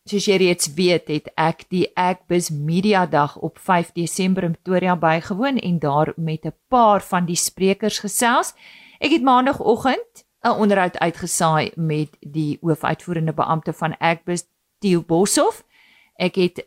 Soos jy reeds weet, het ek die Agbiz Media Dag op 5 Desember in Pretoria bygewoon en daar met 'n paar van die sprekers gesels. Ek het maandagoggend 'n onderhoud uitgesaai met die hoofuitvoerende beampte van Agbiz, Theo Boshoff. Ek het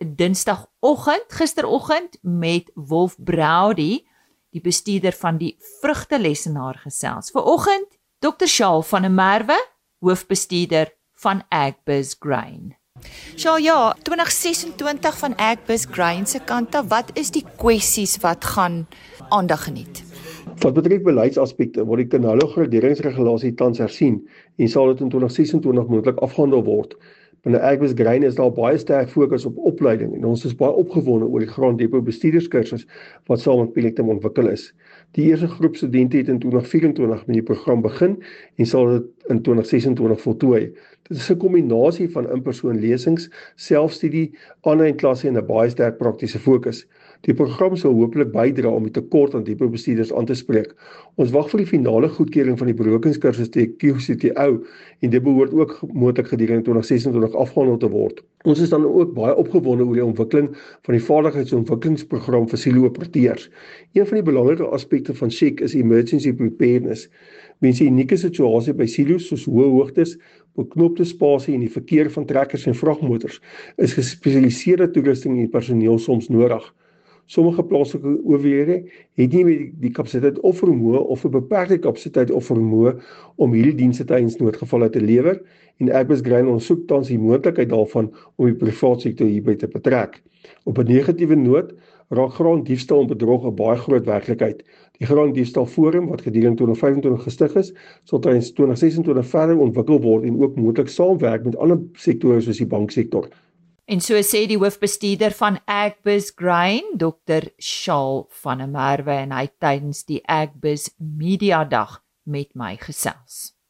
gisteroggend met Wolf Browdy, die bestuurder van die vrugtelesenaar gesels. Vanoggend Dr. Charles van der Merwe, hoofbestuurder van Agbiz Grain. Charles, ja, 2026 van Agbiz Grain se kant af, wat is die kwessies wat gaan aandag geniet? Wat betref beleidsaspekte word die kanale-graderingsregulasie tans hersien en sal dit in 2026 moontlik afgehandel word. Binne Agbiz Grain is daar baie sterk fokus op opleiding en ons is baie opgewonde oor die graandepot bestuurderskursus wat saam met Pelectum ontwikkel is. Die eerste groep studente het in 2024 met die program begin en sal dit in 2026 voltooi. Dit is 'n kombinasie van in-persoon lesings, selfstudie, aanlyn klasse en 'n baie sterk praktiese fokus. Die program sal hopelik bydra om die tekort aan depotbestuurders aan te spreek. Ons wag vir die finale goedkeuring van die berokingskursus te QCTO en dit behoort ook moontlik gedurende 2026 afgehandel te word. Ons is dan ook baie opgewonde oor die ontwikkeling van die vaardigheidsontwikkelingsprogram vir silo-operateurs. Een van die belangrike aspekte van SHEK is emergency preparedness. Mense unieke situasie by silo's soos hoë hoogtes, beknopte spasie en die verkeer van trekkers en vragmotors is gespesialiseerde toerusting en personeel soms nodig. Sommige plaaslike owerhede het nie die kapasiteit of vermoë of 'n beperkte kapasiteit of vermoë om hierdie dienste tydens noodgevalle te lewer en Agbiz Grain ondersoek tans die moontlikheid daarvan om die private sektor hierby te betrek. Op 'n negatiewe noot raak graandiefstal en bedrog 'n baie groot werklikheid. Die Graandiefstal Forum wat gedurende 2025 gestig is, sal tydens 2026 verder ontwikkel word en ook moontlik saamwerk met ander sektore soos die banksektor. En so sê die hoofbestuurder van Agbiz Grain, Dr. Charles van der Merwe, en hy tydens die Agbiz Media Dag met my gesels.